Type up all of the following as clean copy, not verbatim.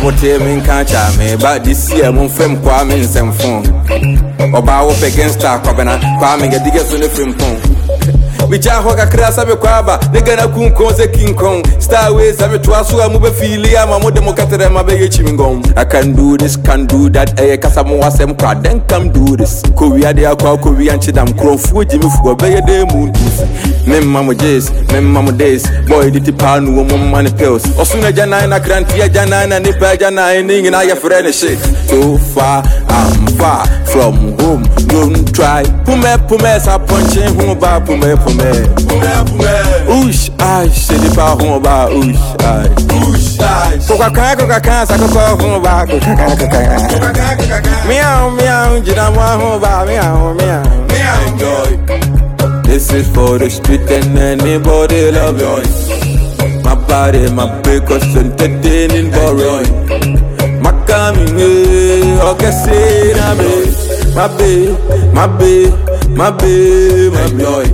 what me can't me, but this year, mon femme, Kwame, and some phone. Oba up against our Kwabena, Kwame, get diggers on the film phone. Bicha hoka krasa be kwaba nigga na kunkonze King Kong Starways ame twaso amube fili ama mo demokratere mabe chimingom I can do this can do that kasa mo wasem kwa then come do this Korea de akwa Korea nchidam krofo jimi fugo be de mu ntusi memma mo days boy diti panu mo money pills osuna jana na grantia jana na nipa jana ni na ya friend shit so far I'm far from home don't try pume sa punching home ba pume Ush, I said it about home about ush, I. Coca-Cola, Saka home about meow, Jidama home about meow. Enjoy. This is for the street and anybody love it. My body, my breakfast, entertaining boring. My coming, okay, say, my babe, enjoy.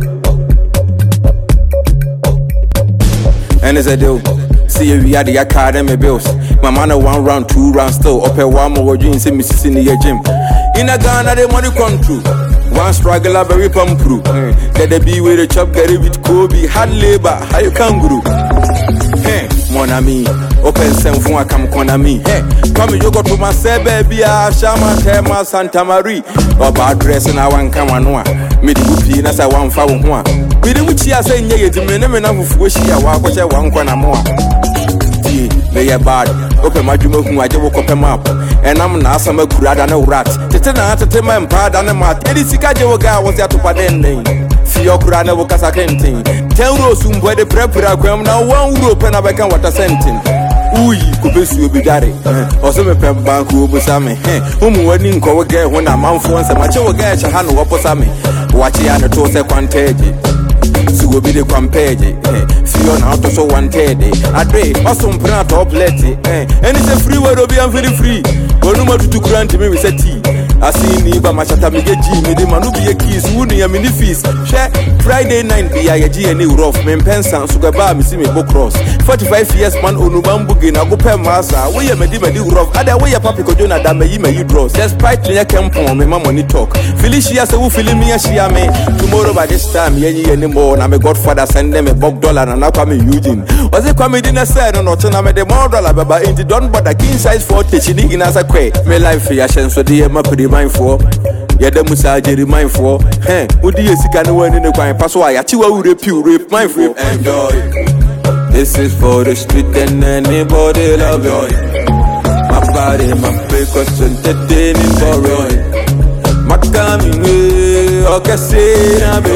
And as I do, see we are the academy bills. My man 1 round, 2 rounds still. Up a 1 more jeans in Mississippi gym. In a Ghana, the money come true. One struggle, a very pump through. Let the be with a chop, get it with Kobe. Hard labor, how you kangaroo? Hey, mon ami, open some phone, come Konami. Hey, come you go to my say, baby, Shama, Tema, Santa Marie. Or bad dress and I want come on one. Midi peanuts, I want found one. Midi which I say, yeah, the minimum of wish I walk, I want one more. They are bad. Open my dream, I just woke up a map. And I'm not some crowd and no rat. The tenant to tell my pad and a mat. Eddie Sikajo guy was there to pad ending. See your crowd, no workers I can't think. Tell Rosum where the prepper gram now 1 rope and I can what a sentence. Ooh, Kubisu be daddy. Also, a pep bank who was Sammy. Whom wedding go again when I'm on for some macho guy, Shahano Waposami. Watch it and a toast a quantity. So will be the compage. See on out so 130. I pay also print top letty. And it's a free word of being very free. But no matter to grant me with a tea. I see me by my Chatamika G, me the Manubi keys, wooden a mini feast. Share Friday night be a G and rough, men pensan, Sugaba, Missy Book Cross. 45 years man, Onubambugin, I go per massa. We are Medima rough. Other way a papico Jonah that may you draw. Despite me, I can't pour me money talk. Felicia, so feeling me as she may. Tomorrow by this time, Yenny anymore. I'm a godfather, send them a $1 and I come in Eugene. Was it coming in a side or not? I'm a $1 but in the don't but a king size for teaching in as a quay. My life fashion, so dear, my pretty mindful. Yada Musaji mindful. Hey, would you see can win in the crime? Passway, I will rape mindful. Enjoy. This is for the street and anybody love it. My body, my breakfast, entertaining boring. My coming, okay, say,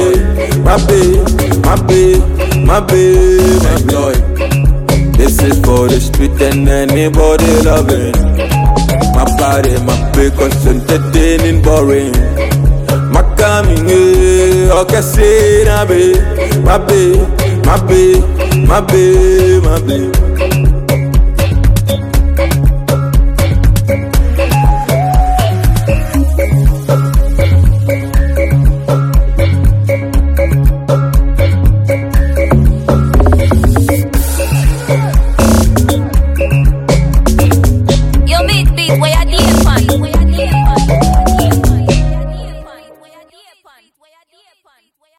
my babe, enjoy. This is for the street and anybody love it. My body, my breakfast, entertaining boring. My coming, okay, say, my babe. Where are